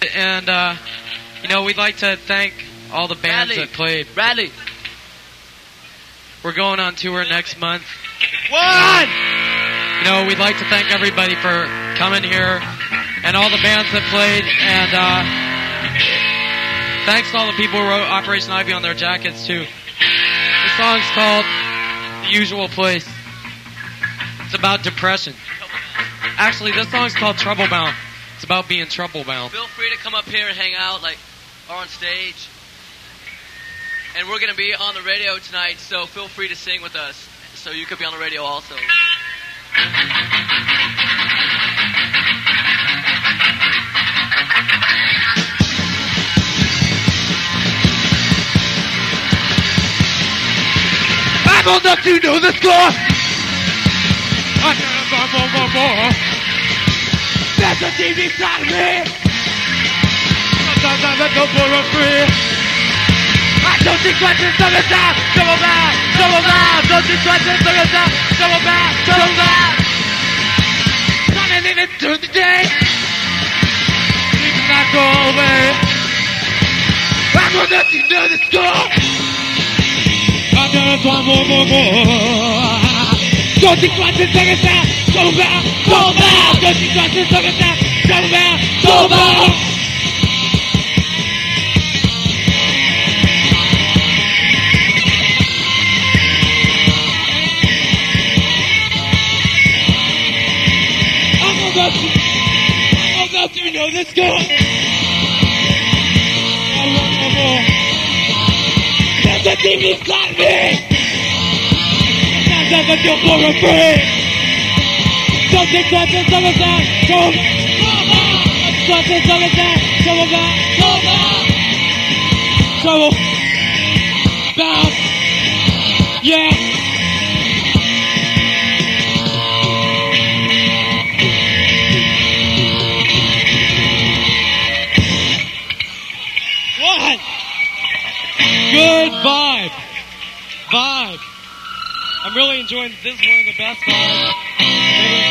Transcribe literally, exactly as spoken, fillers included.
And, uh, you know, we'd like to thank all the bands Bradley. that played. Bradley. We're going on tour next month. One! You know, we'd like to thank everybody for coming here and all the bands that played. And uh, thanks to all the people who wrote Operation Ivy on their jackets, too. The song's called The Usual Place. It's about depression. Actually, this song's called Trouble Bound. It's about being trouble bound. Feel free to come up here and hang out, like, or on stage. And we're going to be on the radio tonight, so feel free to sing with us. So you could be on the radio also. I'm old enough to know the score. I can't more, more, more, more. That's the T V side of me. Sometimes I let go for a free. I don't think questions of the time. Double back, double back. Don't think questions of the time. Double back, double back. Trying to live it through the day. Even not go away. I'm old enough to know the score. I just want more, more, more. Don't think questions of the time. Double back, double back. Don't think questions of the time. Double back, double back. I'm about to, I'm about to know this girl. I want no more. There's a thing inside me. Sometimes I feel for a free. Don't think questions of the time. Go back. Questions of the time. Go back. Go back. Trouble. Bound. Yeah. What? Good vibe. Vibe. I'm really enjoying this. Is one of the best vibes.